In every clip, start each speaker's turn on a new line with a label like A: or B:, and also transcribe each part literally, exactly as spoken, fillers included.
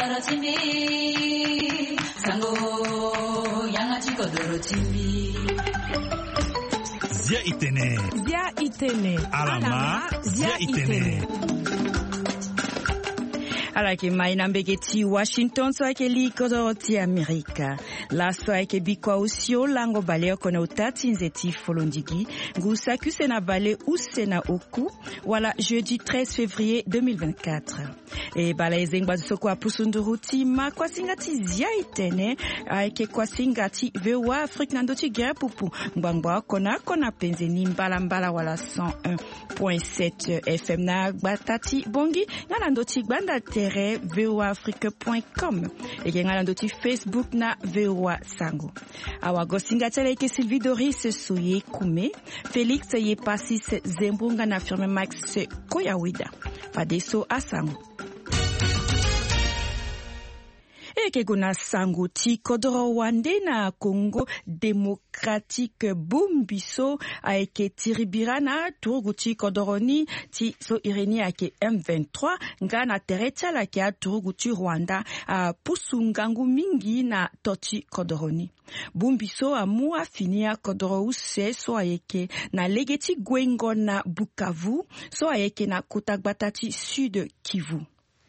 A: chimbi sango yanga chikodoro chimbi
B: Zia itene
C: Zia itene
B: Alama Zia itene
C: Alake maina mbegeti Washington so ake likodoro ti Amerika. La so ake bikwa usio lango baleo kona utati nzeti folondigi. Ngusa kuse na bale use na oku. Wala jeudi treize février deux mille vingt-quatre. E bala ezengba soko apusunduruti ma kwa singati zia itene. Ake kwa singati vewa Afrique nandoti gere pupu. Mbangwa kona kona penzeni mbala mbala wala cent un point sept F M na batati bongi. Ngana ndoti gbanda te v o a afrique point com et ngala ndoti Facebook na V O A Sango. Awa gosinga tele ke Sylvie Doris Soye Kume, Félix ye Passis Zembunga na firme Max Koyawida. Fadeso Asango. Eke gona sango ti kodoro wande na Congo démocratique bumbiso aeke tiribira na turuguti kodoroni ti so ireni ake M vingt-trois nga na terecha la ke turuguti Rwanda a pusungangu mingi na toti kodoroni. Bumbiso amu afinia kodoro use so aeke na legeti Gwengo na Bukavu so aeke na Kotakbatati Sud Kivu.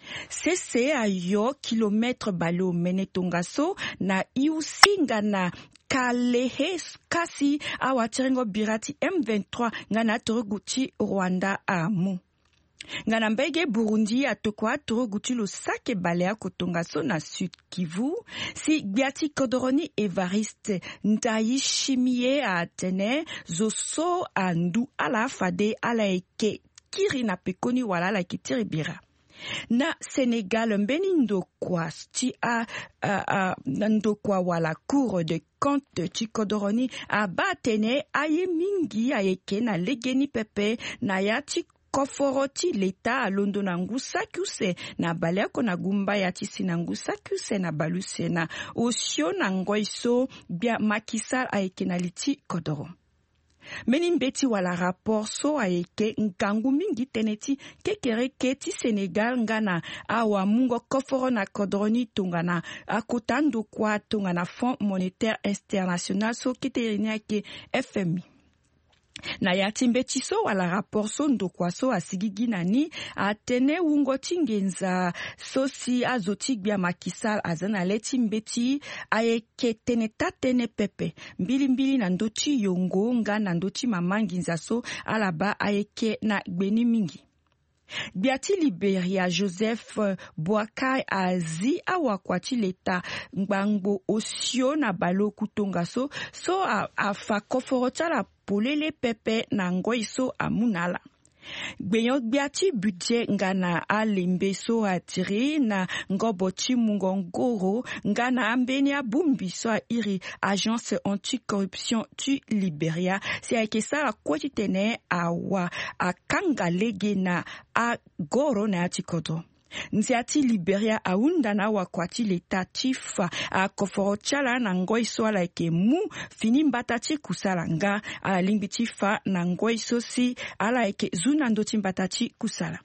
C: Sese a yo kilomètre balo menetongaso na iusinga na Kalehe kasi awatirengo birati M vingt-trois ngana turuguti Rwanda amu. Ngana mbege Burundi atokwa turuguti lo sake balea kotongaso na Sud Kivu si Biati Kodoroni Evariste Ndayishimiye a Atene zoso andu ala fade ala eke kiri na pekoni wala la kitiribira. Na Sénégal mbeni ndokwa ti a a ndokwa wala cour de compte ti Kodoroni a batene aye mingi ayeke na legeni pepe na ya ti koforo ti leta alondo na ngusa kuse na baleko na gumba ya ti si na ngusa kuse na baluse na osio na ngoiso bia makisal ayeke na liti Kodoro. Meni mbeti wala rapport so aeke nkangu mingi teneti kekere keti Senegal ngana awa mungo koforo na Kodoroni tongana akotando kwa tongana Fonds monétaire international so kiterenia ke F M I. Na yati mbeti so wala rapport so ndokwa so asigigi nani atene ungo tingenza so si azoti bia makisal azana leti mbeti ayeke tene tatene pepe mbili mbili na ndoti yongo nga na ndoti mamanginza so alaba ayeke na gbeni mingi. Biati Liberia Joseph Boakai azi awakwati leta ngbango osio na balo kutongaso so afa koforota la polele pepe na ngoiso amunala. Gbenyo biati budget ngana alembe so atiri na ngobochi mungongoro ngana ambeni abumbi so a iri agence anti-corruption tu Liberia si aike sara kwati tene awa akanga lege na agoro na atikodo. Nziati Liberia aunda na wakwati leta chifa a koforo chala na ngoiso ala eke mu fini mbatati kusala nga ala limbi chifa na ngoiso si ala eke zuna ndoti mbatati kusala.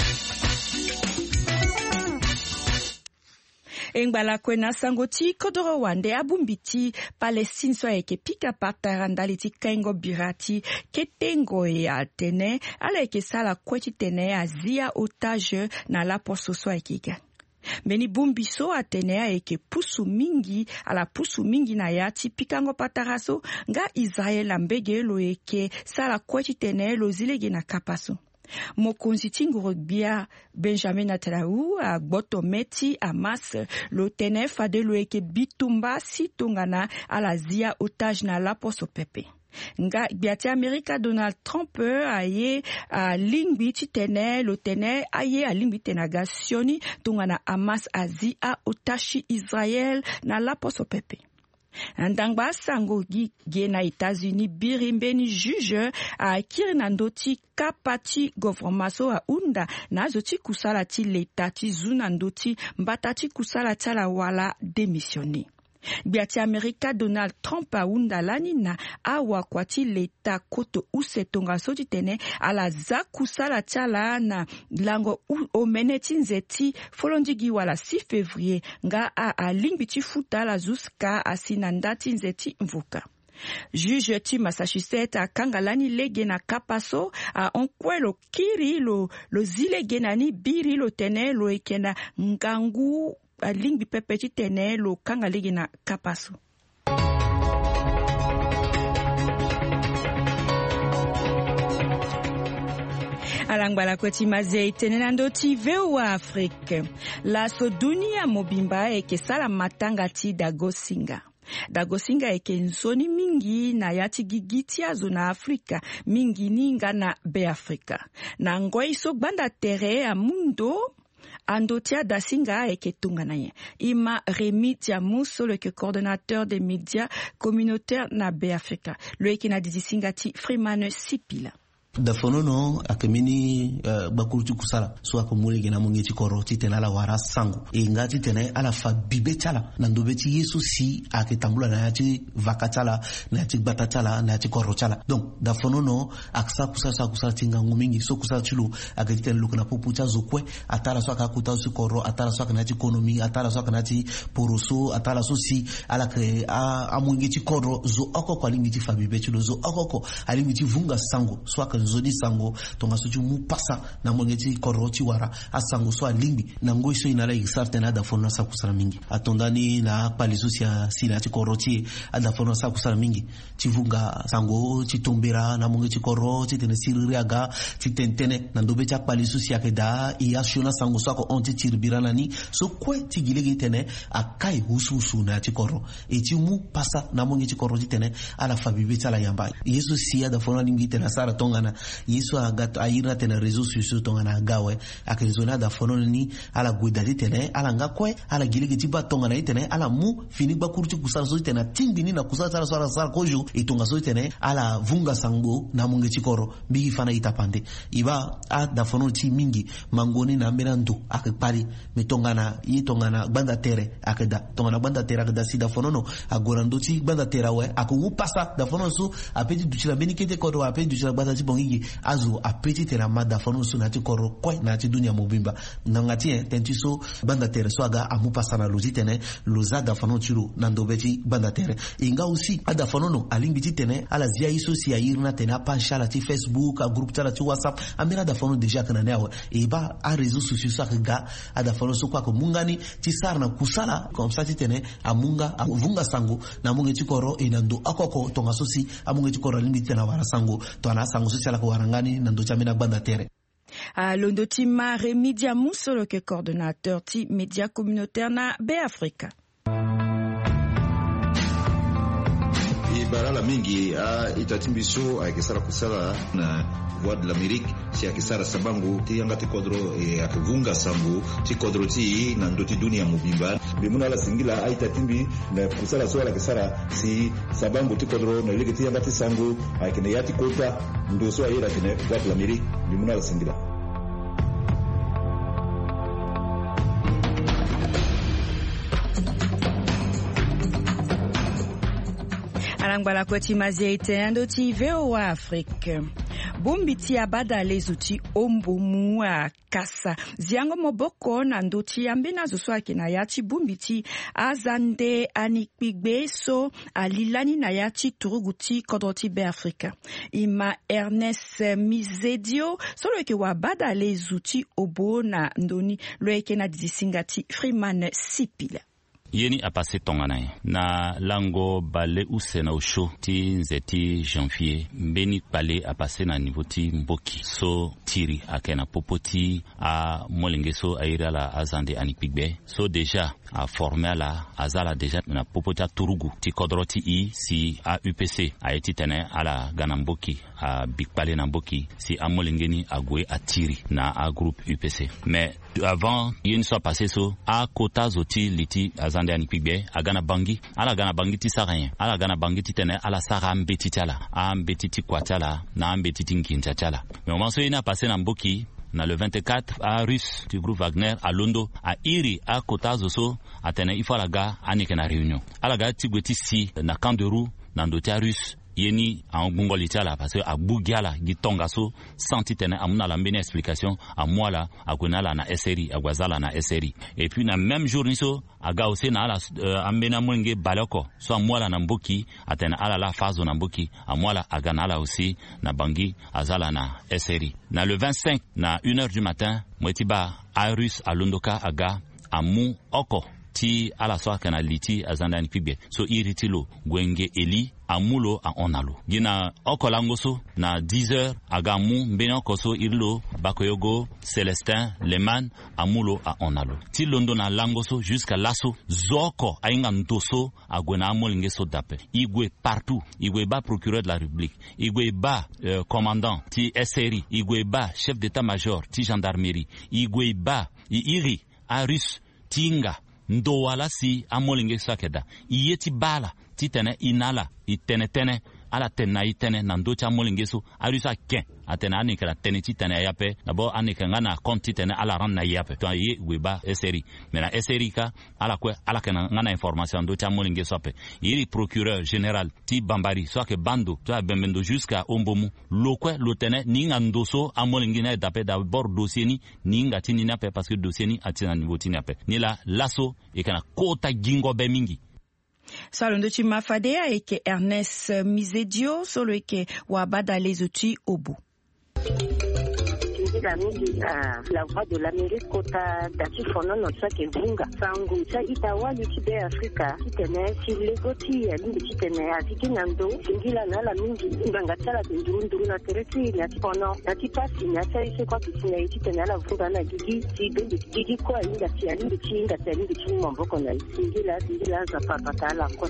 C: Engbala kwena sangoti kodoro wande abumbiti Palestine so eke pika patarandali ti kengo birati ketengo e atene ala eke sala kweti tene azia otage na la poso so eke. Meni bumbiso atene eke pusu mingi ala pusu mingi na yati pikango pataraso nga Israel ambege lo eke sala kweti tene lo zilege na kapaso. Mokonzi tingo bia Benjamin Netanyahu a gboto meti amas lo tene fade lo eke bitumba si tongana ala zia otage na la poso pepe. Nga biati Amerika Donald Trump aye a lingbi ti tene lo tene aye a lingbi tenagasioni tongana amas azi a otashi Israel na la poso pepe. Ndangba sango gi na États-Unis birimbeni juge a kiri na ndoti kapati governmaso a unda na zoti kusala ti leta ti zuna ndoti mbata ti kusala tala wala démissionné. Biati Amerika Donald Trump aunda lani na awa kwati leta koto usetonga soti tene ala za kusala chala na lango omeneti nzeti folondigi wala six février nga a alimbiti futa la zuska asinandati nzeti mvuka. Juge ti Massachusetts a kangalani lege na kapaso a onkwelo kiri lo, lo zile genani biri lo tene lo ekena ngangu a lingbi pepeti tene lo kangalege na kapaso. Alangwala kweti mazei tenena ndoti veo Afrique. La so dunia mobimba eke sala matanga ti dagosinga. Dagosinga eke nzoni mingi na yati gigiti azo na Afrika, mingi ninga na be Afrika. Na ngoi so banda tere a mundo, Andotia Dasinga eke tunga na ye. Ima Rémi Diamousso, le coordonnateur des médias communautaires na be Afrika. Le eke na dizisinga ti Freeman Sipila.
D: Da fonono akemini uh, bakuruti kusala so akomule gena mongeti koro titena la wara sangu e ngati tena ala fa bibe chala na ndobeti yesu si aketambula na yati vakatala na yati batatala na yati koro chala donc da fonono aksa kusala sa kusala tinga ngumingi so kusala chulu aketena lukuna popucha zokwe atala so akakuta so koro atala so kana ekonomi atala so kana ti poroso atala so si ala ke a amongeti koro zo okoko alimiti fa bibe chulu zo okoko alimiti vunga sangu so zodi sango tonga soju mu pasa na mongeti koroti wara asango so alimbi na ngoi so inala exarte na da fono sa kusala mingi atondani na palizo sia sila ti koroti ada fono sa kusala mingi tivunga sango titombera na mongeti koroti tene siririaga titentene na ndobe cha palizo sia keda iya shona sango so ko onti tirbirana ni so kwe tigilegi tene akai hususu na ti koro eti mu pasa na mongeti koroti tene ala fabibe tala yamba yesu sia da fono lingi tena sara tonga na yesu agato ayira tena réseaux sociaux tonga na gawe akezona da fono ni ala guidali tene ala ngakwe ala gilege tiba tonga na tene ala mu fini bakurti kusala so tena timbini na kusala sala sala sala kojo itonga so tene ala vunga sango na munge chikoro bigi fana itapande iba a da fono ti mingi mangoni na merandu akepari metonga na yitonga na banda tere akeda tonga na banda tere akeda sida fono no agorando ti banda tere we aku pasa da fono so apeti duchila benikete kodo apeti duchila banda ti bongi azu apeti tera mada fono so na ti koro koi na ti dunia mobimba nangati eh tenti so banda tere so aga amu pasana lozi tene loza da fono chiro na ndobeti banda tere inga aussi ada fono no alimbi ti tene ala zia iso si ayirna tena pancha la ti Facebook a groupe tala ti WhatsApp amira da fono deja kana newa e ba a réseaux sociaux so aga ada fono so kwa ko mungani ti sarna kusala comme ça ti tene amunga vunga sango na munga ti koro e nando akoko tonga so si amunga ti koro alimbi tena wara sango to ana sango so ala ko warangani nando chamina banda tere.
C: A Londotima Rémi Diamousso, le coordonnateur ti médias communautaires na be Afrika.
E: Barala mingi a itatimbiso a kisara kusala na Voix de l'Amérique si a kisara sabangu ti yanga ti kodro e akivunga sambu ti kodro ti na ndoti dunia mubimba bimuna la singila a itatimbi na kusala so la kisara si sabangu ti kodro na ile ti yanga ti sangu a kine yati kota ndo so ayira kine Voix de l'Amérique bimuna la singila.
C: Alangwala kweti mazeite andoti veo wa Afrique. Bumbiti abada lezuti ombomu a kasa. Ziango moboko na ndoti ambina zoswaki na yati bumbiti azande anikbigbe so alilani na yati turuguti kodoti be Afrika. Ima Ernest Mizedio solo ke wabada lezuti obo na ndoni loeke na dizisingati Freeman Sipila.
F: Yeni a passé tongana na lango balé ou sena au show ti nzeti janvier mbeni balé a passé na niveau ti mboki so tiri akena popoti a molenge so aira la azande anikbigbe so déjà a formé la azala déjà na popoti a turugu ti kodroti i si a U P C a eti tene ala ganamboki a big balé na mboki si a molenge ni a gwe a tiri na a groupe U P C mais avant yeni soit passé so a kota zoti liti azande anikbigbe a gana bangi ala gana bangi ti sarien ala gana bangi ti tene ala sara mbeti tala a mbeti ti kwatala na mbeti ti nkincha tala mais au moment so yeni a passé na mboki na le vingt-quatre a russe du groupe Wagner a Londo a iri a kota zoso atene ifalaga anike na réunion alaga tigweti si na camp de roue na ndotia russe yeni en bungoli tiala parce que a bugiala gitonga so senti tene amuna la mbene explication a moi là a kunala na S R I a gwazala na S R I et puis na même jour niso aga aussi na la uh, ambena mwenge baloko so a moi là na mboki atene ala la phase na mboki a moi là aga na la aussi na bangi azala na S R I na le vingt-cinq na une heure du matin mwetiba a russe a Londoka aga amu oko ti ala soa kana liti azanda ni pigbe so iritilo gwenge eli amulo a onalo gina okolangoso na dix heures agamu mbeno koso irlo bakoyogo Celestin Leman amulo a onalo ti londo na langoso jusqu'à lasso zoko ainga ntoso agwena amolingeso dape igwe partout igwe ba procureur de la République igwe ba euh, commandant ti S R I igwe ba chef d'état-major ti gendarmerie igwe ba iri a russe tinga ndo wala si amolinge sakeda iyeti bala titene inala itene tene ala tena itene nando cha molinge so arusa ken atena ani kala tene titene yape nabo ani kangana konti tene ala ran na yape to ye weba eseri mena eseri ka ala kwe ala kana ngana information do cha molinge so ape iri procureur général ti bambari so ke bando to bembendo jusqu'à ombomu lokwe lotene ninga ndoso amolinge na dape d'abord dossier ni ninga tini na pe parce que dossier ni atina niveau tini ape ni la lasso e kana kota gingo be mingi
C: Salondo Chimafadea eke Ernest Mizedio solo eke wabada lezuti obu.
G: La la voix de l'Amérique kota dati fono no sake vunga sangu cha itawa litibe Afrika kitene silegoti lindi kitene atiki nando singila na la mingi nganga tsala ndurunduru na tereti ya fono dati pasi na cha ise kwa kitene kitene la vunga na gigi sibendi gigi kwa inga tia lindi chinga tia lindi chimbo mboko na singila singila za papa kala kwa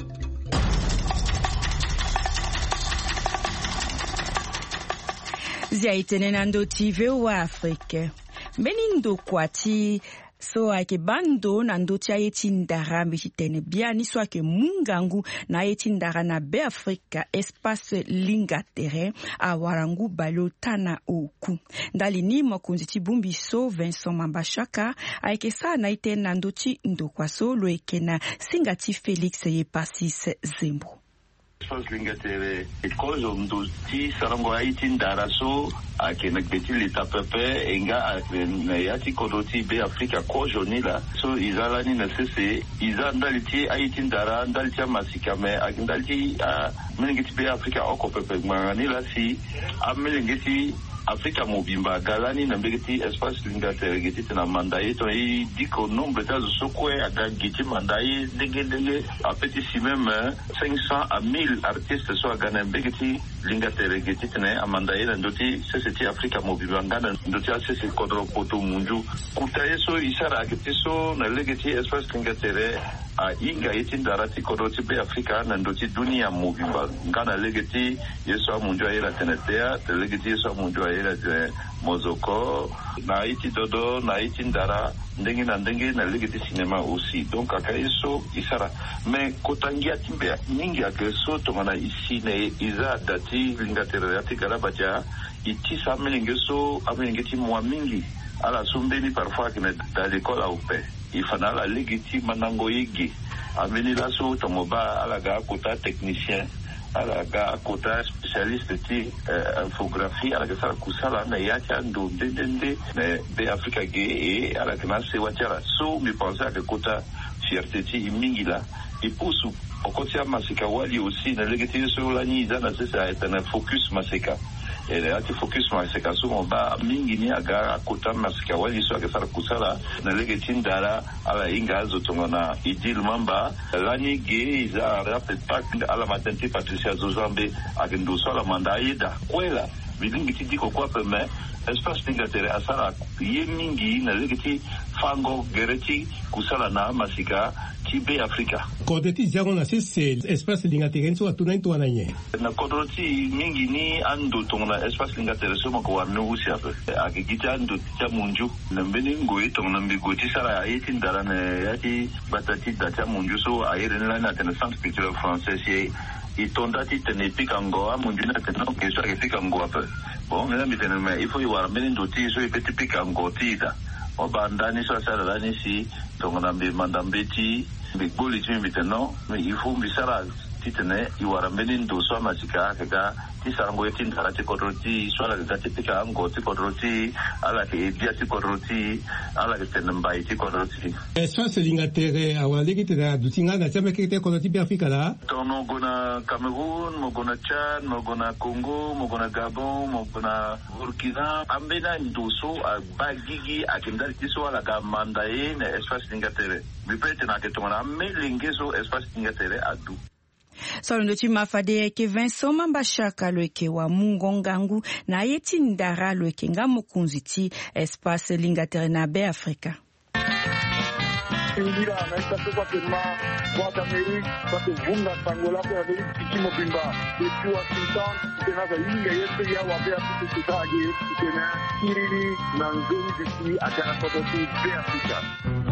C: Zia itene nando tive wa Afrique. Menindo kwati so ake bando nando tia yetindara mechitene biani so ake mungangu na yetindara na be Afrika espace linga terrain a warangu balotana oku. Ndali ni mokunzi tibumbi so Vincent Mambashaka ake sa na ite nando ti ndokwaso lo eke na singati Felix ye pasis zembo.
H: Espace lingatere ekozo mduti sarango haiti ndaraso akena gbeti leta pepe enga na yati kodoti be Afrika kojo nila so izala ni na sese iza ndaliti haiti ndara ndaliti masikame akindaliti melengeti be Afrika oko pepe manganila si amelengeti Afrika mobimba galani na mbegeti espace lingatere geti na mandaye to i diko nombre tazo sokwe aga geti mandaye denge denge apeti si même cinq cents à mille artistes so aga na mbegeti lingatere geti na mandaye na ndoti seseti Afrika mobimba ngana ndoti asese kodro poto munju kutaye so isara geti so na legeti espace lingatere a inga itindarati kodoti be Afrika na ndoti dunia mobimba ngana legeti yeso munju ayera tenetea legeti yeso munju era de Mozoko na iti dodo na iti ndara ndenge na ndenge na legeti cinema aussi donc akaiso isara mais kotangia timbe ningi akeso tomana isine iza dati lingatere ati karabaja iti sa melengeso amelengeti mwa mingi ala sumbeni parfois kine dans l'école au paix il fana la legeti manango yigi ameni laso tomoba ala ga kota technicien ala ga kota spécialiste ti uh, infographie ala ga kusala na yacha ndo ndende na be Afrika ge e ala kana se wachara so mi pensa que kota fierté ti mingila ipusu okotia masika wali aussi na legeti so la ni zana sesa etana focus masika ele ati focus masika so mba mingi ni aga kota masika wali so aga kusala na legeti ndara ala inga zotongana idil mamba lani ge za rapid pack ala matente Patricia Zozambe agendo sala mandaida kwela bilingi tidiko kwa peme espace lingatere asara ye mingi na legeti fango gereti kusala na masika tibe Afrika
B: kodeti jago na sese espace lingatere nso atuna into ananye
H: na kodoti mingi ni ando tongna espace lingatere so mako wa nusi ape akigita ando tia munju na mbeni ngoi tongna mbigoti sara ayeti ndara na yati batati data munju so ayere na na tena centre culturel français ye itonda ti tene pika ngoa munjuna tene ke so ke pika ngoa pe bon mena mi tene me ifo iwara meni ndoti so ipeti pika ngoti da obandani so sala dani si tongana mbi mandambeti mbi goli ti mi tene me ifo mbi sala ti tene iwara meni ndo so masika ka ti sarango ti ndara ti kodroti so ala ka ti pika ngoti kodroti ala ke dia ti kodroti ala ke tene mbai ti kodroti
B: espace lingatere awaliki tena dutinga na chama kete kodroti bi Afrika la
H: tono gona Cameroun mo gona Chad mo gona Congo mo gona Gabon mo gona Burkina ambena ndoso a bagigi a kindari ti so ala ka mandae na espace lingatere bipete na ke tona me lingeso espace lingatere adu
C: Solo ndo mafade ke Vincent Mambashaka loeke wa Mungongangu na yeti ndara loeke nga mukunziti espace lingatere na be Afrika.
I: Ingira na esta kwa tema kwa Amerika kwa vunga sangola kwa Amerika kimo bimba depuis Washington tena za inga yetu ya wa be Afrika tutaje tena kirili na nzuri disi akana kwa be Afrika.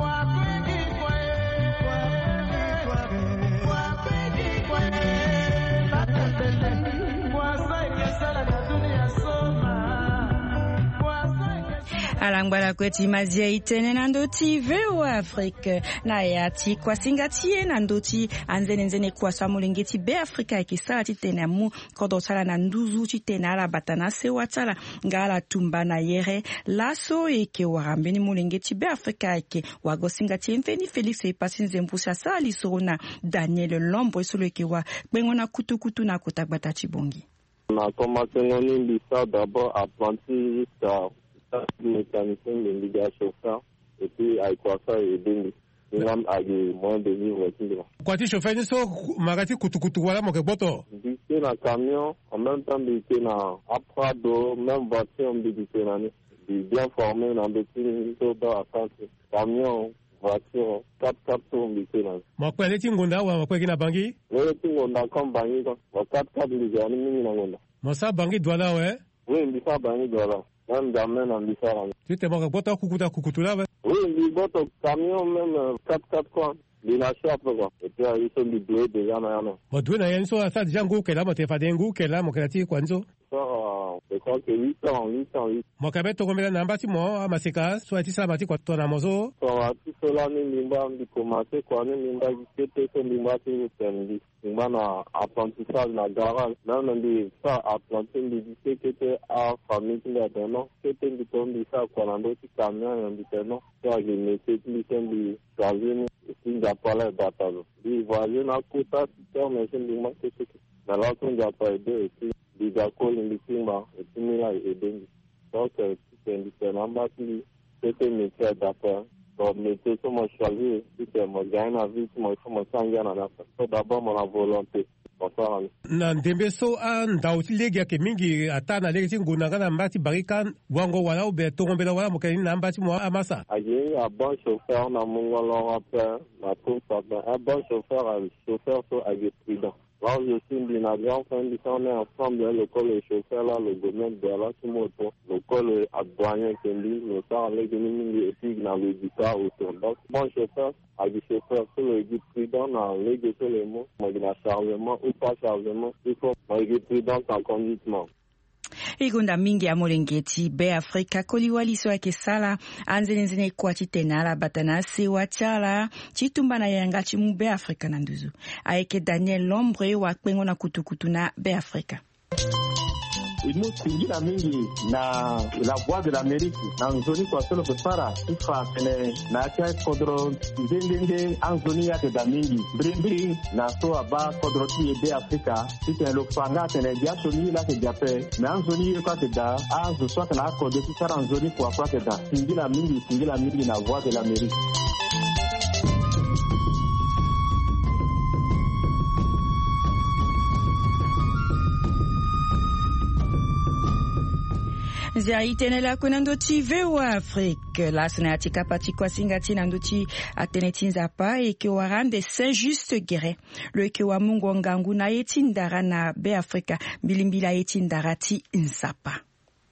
C: Alangwala kweti mazia itene na ndoti veo Afrika na yati kwa singatie na ndoti anzene nzene kwa samulingeti be Afrika ikisala titene mu kodotala na nduzu titene ala batana se watala ngala tumba na yere laso eke warambeni mulingeti be Afrika ike wago singatie mfeni Felix ipasi nzembusa sali sorona Daniel Lombo isolo eke wa bengona kutu kutu na kutagbata chibongi.
I: On a commencé ngoni bisa d'abord apprenti jusqu'à mécanicien de liga chauffeur et puis avec quoi ça et donc il a eu moins de vivre là.
B: Quoi tu chauffeur ni so magati kutu kutu wala mo ke boto.
I: Bité na camion en même temps bité na aprado même voiture bité na ni bien formé dans des petits dans attente camion voiture quatre quatre tours bité na.
B: Mo kwele tingonda wa mo kweki na bangi?
I: Le tingonda comme bangi ko quatre quatre liga ni mini na ngonda.
B: Mo sa bangi douala ouais?
I: Oui, mbisa bangi douala. Même jamais dans l'histoire.
B: Tu t'es mort boto kukuta kukutula ouais?
I: Oui, les boto camion même quatre quatre quoi. Les lâcher après quoi. Et puis ils sont libérés déjà na yana.
B: Mo doué na yenso asa jangu kela mo te fadengu kela mo kelati kwanzo.
I: Ça je crois que huit ans, huit ans, huit.
B: Mo kabe to komela namba ti mo amaseka so ati sabati kwa tona mozo.
I: So ati cela ni limba ndi commencer quoi ni limba qui était so limba ti tendi. Limba na apprentissage na garage. Même ndi ça apprenti ndi qui était à famille qui là non. C'était ndi tombi ça quoi ndo ti camion ndi non. Ça je mettais plus ndi choisir ni japala batalo. Di voyage na kuta ti mais c'est limba que c'est. Na la ton japala de et puis di gakol ndi timba et puis mila et dengi. Donc c'est différent bâti c'était métier d'après. Donc métier que moi choisi c'était moi gagne la vie moi faut moi s'engager dans la so d'abord mon volonté.
B: Na ndembe so an dauti legi yake mingi atana legi tinguna kana mbati barikan wango wala ube tongombela wala mokeni na mbati mo amasa
I: aye a bon chauffeur na mongolo après na tout ça un bon chauffeur un chauffeur so aye prudent. Là je suis bien grand fin du temps on est ensemble l'école le chauffeur là le domaine de la moto l'école à douanier qui dit le temps les mingi et puis dans le guitare autour donc bon chauffeur aye chauffeur so le guide prudent na les sur les mots moi il a chargement ou pas chargement il faut moi il prudent en conduitement.
C: Igunda mingi ya molengeti be Afrika koliwaliso yake sala anzene nzene kwa titenala batana se wachala chitumba na yanga chimu be Afrika na nduzu aeke Daniel Lombre wa kwengo na kutukutu na be Afrika.
I: Inu singira mingi na la voix de l'Amérique na nzoni kwa solo kusara ifa tene na kia kodro ndenge anzoni yake da mingi brimbri na so aba kodro ti ebe Afrika tite lo fanga tene dia soni la ke jape na anzoni ye kwa te da azu so kana kodro ti sara anzoni kwa kwa te da singira mingi singira mingi na voix de l'Amérique.
C: Zia itenela kuna ndoti vewa Afrique. Lasna atika pati kwa singati na ndoti atenetinza pa eke warande Saint-Just Guéret. Lo eke wa mungu ngangu na etindara na be Afrika. Bilimbila etindara ti nzapa.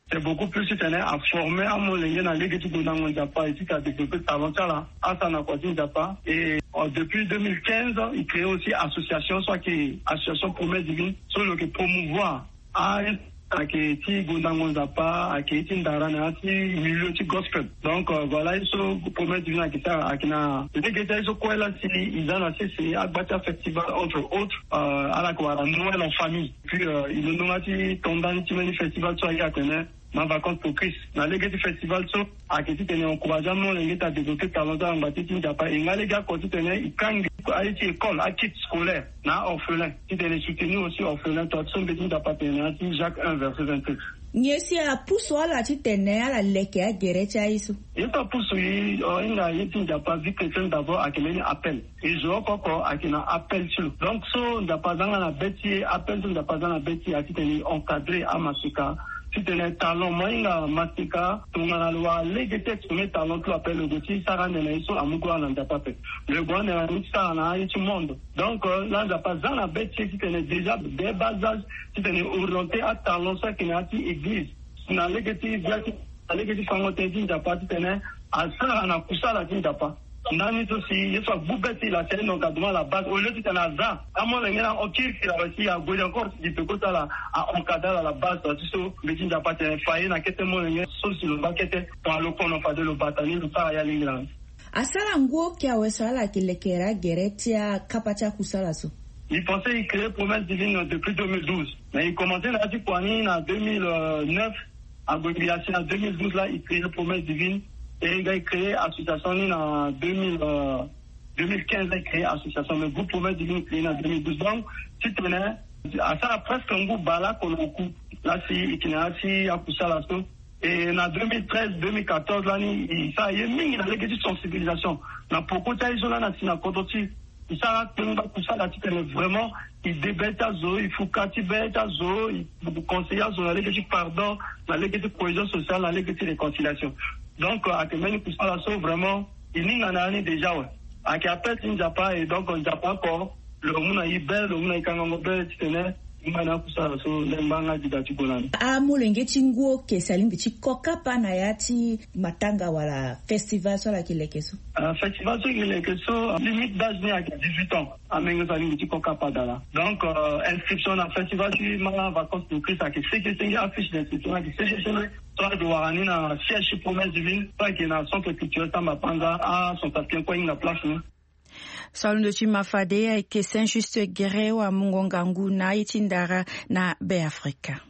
J: c'est beaucoup plus soutenu à former à mon lingue dans les études dans mon Japa et qui a développé talent là à Sanakwati Japa. Et euh, depuis deux mille quinze, il crée aussi association, soit qui association Promesse Divine, sur le promouvoir à ake ti gondango zapa ake ti ndarana ti milieu ti gospel. Donc euh, voilà, ils sont Promesse Divine akita akina les ils sont quoi là si ils ont assez c'est Agbata festival entre autres euh, à la quoi Noël en famille. Puis euh, ils nous ont dit tendance ti festival soit il y a connaît ma vacances pour Christ. Dans les festival so akiti tene encourageant les gars développer talent dans Bati ti Japa et les gars quand tu tenais ils kang à l'école à titre scolaire na orphelin qui tene soutenir aussi orphelin toi son petit Japa tene ti Jacques un verset vingt-sept.
C: Nyesi a puso ala ti tene ala leke a gerecha isu.
J: Il pas puso yi o inga yiti Japa vie chrétienne d'abord à quel appel et je encore à qui na appel sur. Donc so Japa dans la bêtise appel sur Japa dans la bêtise à qui tene encadré à Masika. Si tu as un talent, moi, il y a un mastica, tu as le droit, les textes, tu as un talent, tu appelles le goûter, ça rend les choses à Mougouan, on n'a pas fait. Le Gouan est un ça, on a un tout le monde. Donc, là, il n'y a pas dans la bête, si tu es déjà des bases, si tu es orienté à talent, ça qui est à l'église. Si tu as l'église, tu as l'église, tu as l'église, tu as l'église, tu as ça, on a poussé à la ligne, tu pas. Nani aussi, il faut boubeter la scène encadrement la base. Au lieu de t'en avoir, à mon avis, on tire qu'il a réussi à gauche encore, si tu peux ça là, à encadrer à la base, tu sais, mais tu n'as pas été failli, n'a qu'à te montrer, sauf si le baquet, par le con, on fait de le bâtonnier, le pas à l'Ingland.
C: Asala nguo kia wesala kilekera geretia kapacha kusala so.
J: Il pensait qu'il créait Promesse Divine depuis deux mille douze. Mais il commençait à dire quoi, en deux mille neuf, à Gougliaci, en deux mille douze, là, il créait Promesse Divine. Et il a créé l'association en deux mille, euh, deux mille quinze, il a créé l'association, le groupe Promesse Divine créé en deux mille douze. Donc, si tu venais, à ça, presque un groupe bala qu'on a coup. Là, si, il y a aussi à pousser la sauce. Et en deux mille treize, deux mille quatorze, là, il ça y est, mais il a les sensibilisation. Dans beaucoup de ils ont là, dans le côté, il ça, tout ça, là, vraiment, il débête à zo, il faut qu'à bête à zo, il conseille à zo, la légalité pardon, la légalité cohésion sociale, la légalité réconciliation. Donc, à Kemeni pour ça, là, vraiment, il n'y en a déjà, ouais. À qui appelle une Japa, et donc, on ne pas encore, le monde a eu belle, le monde a eu quand on belle, tu connais, il m'a dit pour ça, so, l'embanga du gâteau Golan.
C: Ah, moulenge tinguo, ke salim bichi koka pana yati, matanga wala festival sur la kilekeso.
J: Un festival sur la kilekeso, limite d'âge né à dix-huit ans, à mengo salim bichi koka padala. Donc, euh, inscription dans le festival, tu m'as vacances pour Christ, à qui c'est que c'est une affiche d'inscription, à qui c'est que c'est soit de Warani na siège Promesse Divine, soit qui est dans le centre culturel Tambapanza, à son tapien, quoi, il y a place, non?
C: Salundo chimafade ke Saint-Just Guerre wa Mungongangu na itindara na Beafrika.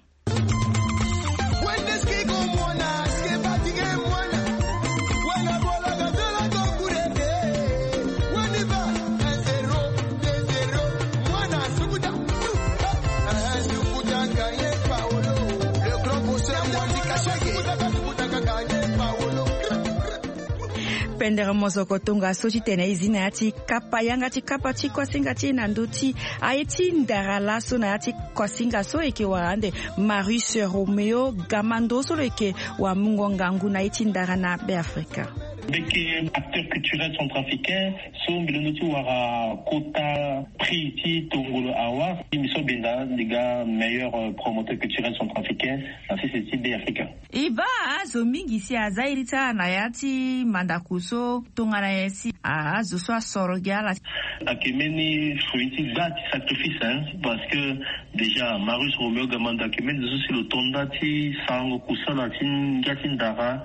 C: Pendera mozoko tunga sochi tena izina yati kapa yanga ti kapa ti kwa singa ti nanduti aiti ndara laso na yati kwa singa so eke warande Marius Romeo Gamando so eke wa Mungongangu na iti ndara na Beafrika.
K: Beke acteurs culturels centrafricains sont bilonotu wara kota priti tongolo awa miso benda les gars meilleurs promoteurs culturels centrafricains dans ces sites d'Afrique.
C: Iba azo mingi si azairita na yati mandakuso tongana yesi azo so sorogala
K: akemeni fruiti dati sacrifice hein, parce que déjà Marius Romeo Gamanda akemeni c'est le tondati sango kusala tin gatindara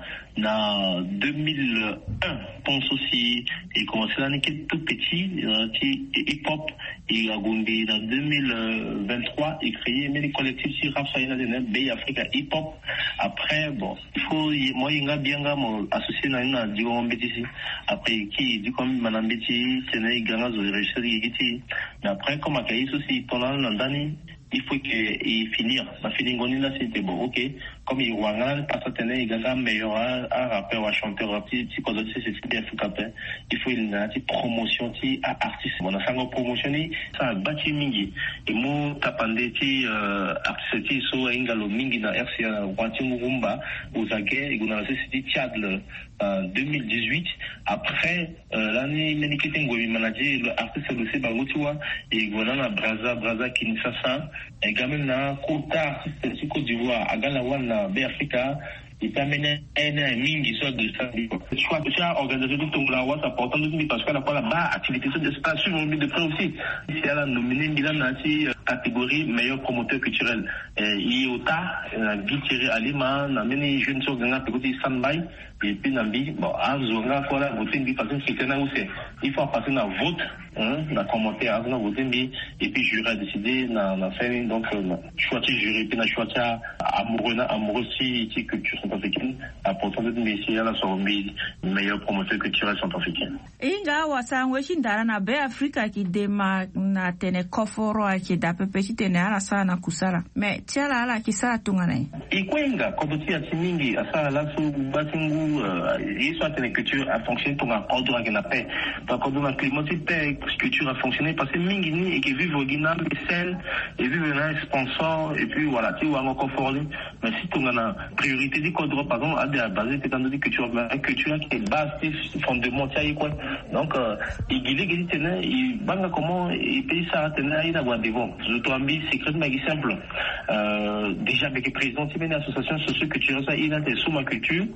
K: na deux mille un, pense aussi, il commençait l'année qui est tout petit, qui hip-hop, et à Goundi, dans deux mille vingt-trois, il créait les collectifs sur Rap Saïna de Bay Africa hip-hop. Après, bon, il faut, moi, il y a bien, associé à une, du coup, ici. Après, qui, du coup, madame Betty, c'est né, il y a un régisseur, il mais après, comme à Caïs aussi, pendant l'année, il faut qu'il finisse. La finir, là, c'était bon, ok. Comme il y a un parce que il y a un meilleur un rappeur ou un chanteur rapide, si quand c'est bien fait, il faut une petite promotion qui à artiste. On a fait une promotion ça a bâti mingi. Et moi tapandé ti artiste qui so ingalo mingi na R C A Wati Murumba aux aguets et on a lancé c'était Tchad en deux mille dix-huit. Après l'année Menikete Ngobi manager l'artiste le c'est Bagotiwa et voilà na Braza Braza Kinshasa et quand même na Kota c'est Côte d'Ivoire à Galawan na B Africa itamene ene mingi so de ça choix de ça organiser tout ton là c'est important de parce que la fois là-bas activité de d'espace sur le de près aussi ici elle a nominé Milan Nati catégorie meilleur promoteur culturel et Iota na Bitiré Alima na meni jeune so ganga petit standby et puis nambi bon azonga fois là voter bi parce que c'est na aussi il faut passer na vote hein na commenter azonga voter bi et puis jury a décidé na na faire donc choix de jury puis na choix amoureux na amoureux si qui culture centrafricaine important de messieurs la sorombi meilleur promoteur culturel centrafricain
C: inga wasangwe shindana na be Africa kidema na tene koforo akida pepe tene ala sana kusala me tiala ala kisala tungana
K: ikwenga koboti ya timingi asala la su batingu isso tene culture a fonctionné pour un ordre qui n'a pas par contre dans climatique culture a fonctionné parce que mingi ni et qui vivent au Guinée scène et vivent un sponsor et puis voilà tu vois encore fort mais si tu as priorité du code par exemple à des bases étant donné que culture culture qui est base fondement quoi donc il dit qu'il tenait il banga comment il paye ça tenait il avoir devant je te ambi secret mais simple déjà avec le président de l'association socio-culturelle ça il a des sous ma culture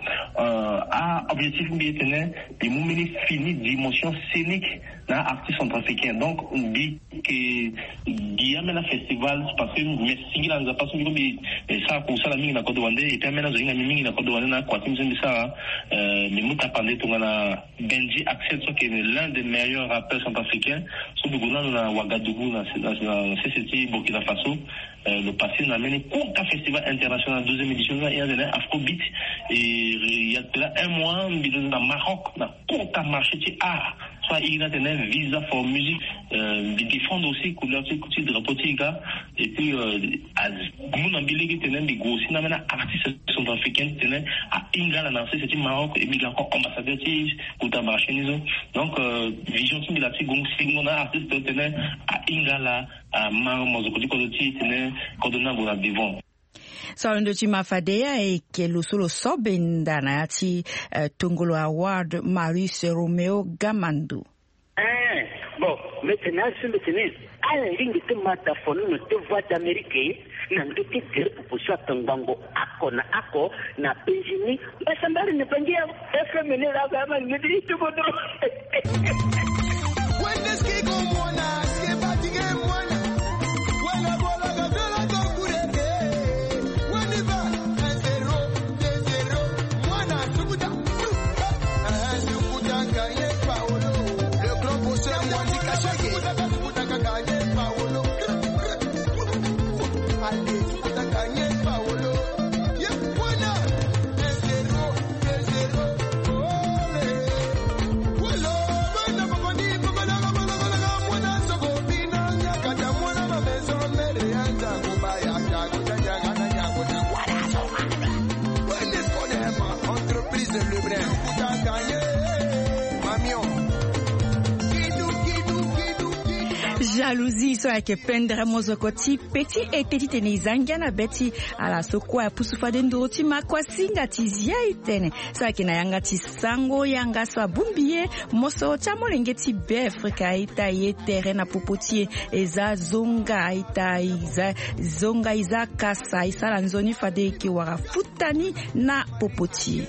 K: a objectif bien tenait des mouvements finis dimension scénique na artiste centrafricain donc on dit que Guillaume la festival parce que mais si il a pas son mais ça pour ça la mingi na Côte d'Ivoire et puis maintenant j'ai une mingi na Côte d'Ivoire na quoi tu me ça mais moi t'as parlé tout na Benji Accent qui est l'un des meilleurs rappeurs centrafricains sur le Ghana na Ouagadougou na C C T Burkina Faso le passé on a mené un festival international deuxième édition il y a un Afrobeat et il y a là un mois dans Maroc na un marché de art soit il a un visa for musique euh défendre aussi couleur de drapeau tiga et puis à mon ambilé qui tenait des gros si na mena artistes centrafricains tenait à Ingala na c'est Maroc et puis encore ambassadeur ti kuta marché donc vision de la seconde si mon artiste tenait à Ingala à Maroc ko ko ti tenait kodona bona devant
C: Saundo Chimafadea e ke lusolo sobenda na ati uh, Tongolo Award Maurice Romeo Gamandu.
L: Eh, bon, maintenant sur le tennis, à la ligne de mataphone, nous te voix d'Amérique, n'en doute que pour soit Tongango, Ako na Ako, na Benjini, mais ça m'a ne pas dire, est-ce que mener la gamme, me dit tout bon. When this kid go mona, c'est pas du game mona. When I go la gavela go kureke. When it va, un zéro, deux zéro, mona, sukuta. Ah, sukuta gagné Paolo. Le grand bosseur moi dit caché. Sukuta gagné Paolo. Allez, sukuta gagné Paolo. Yeah, mona, deux zéro, deux zéro. Olé. Wolo, bana bakoni.
C: Jalousie so yake pendra mozokoti peti eteti tene izangiana beti ala sokwa ya pusufa dendo tima kwa singa tizia itene so yake na yanga tisango yanga so abumbiye moso chamo lengeti be Afrika ita ye terena popotie eza zonga ita iza zonga iza kasa isala nzoni fade ki wara futani na popotie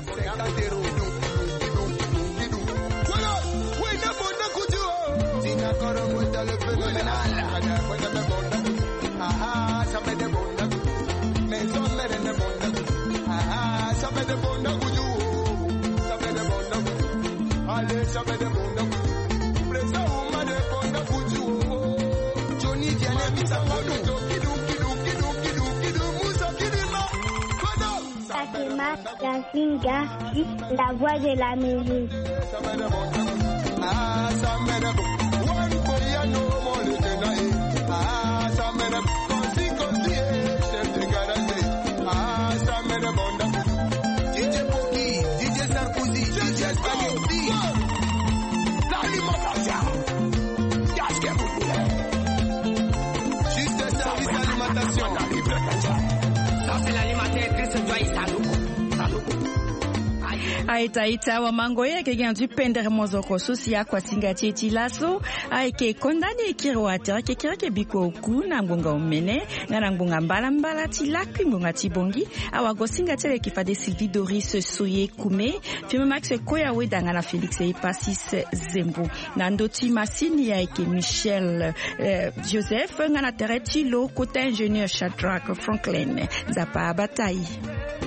M: Yasinga, la voix de la musique.
L: D J Poki, D J Sarkozy, D J Spaghetti, l'alimentation, qu'est-ce que vous voulez? Juste service alimentation. Ça c'est l'alimentaire, Christ Joyce Salouko. Salouko.
C: Aita ita wa mango yake gandu pender mozoko sosia kwa singa teti laso aike kondani kiro atera ke kira ke biko ku na ngonga umene ngana ngonga mbala mbala tilaki ngonga tibongi awa gosinga tele kifade Sylvie Doris Soye Kume film Max Koya wedanga na Felix Epasis Zembo na ndoti masini ya ike Michel euh, Joseph ngana tereti lo côté ingénieur Shadrack Franklin Zapa Bataille.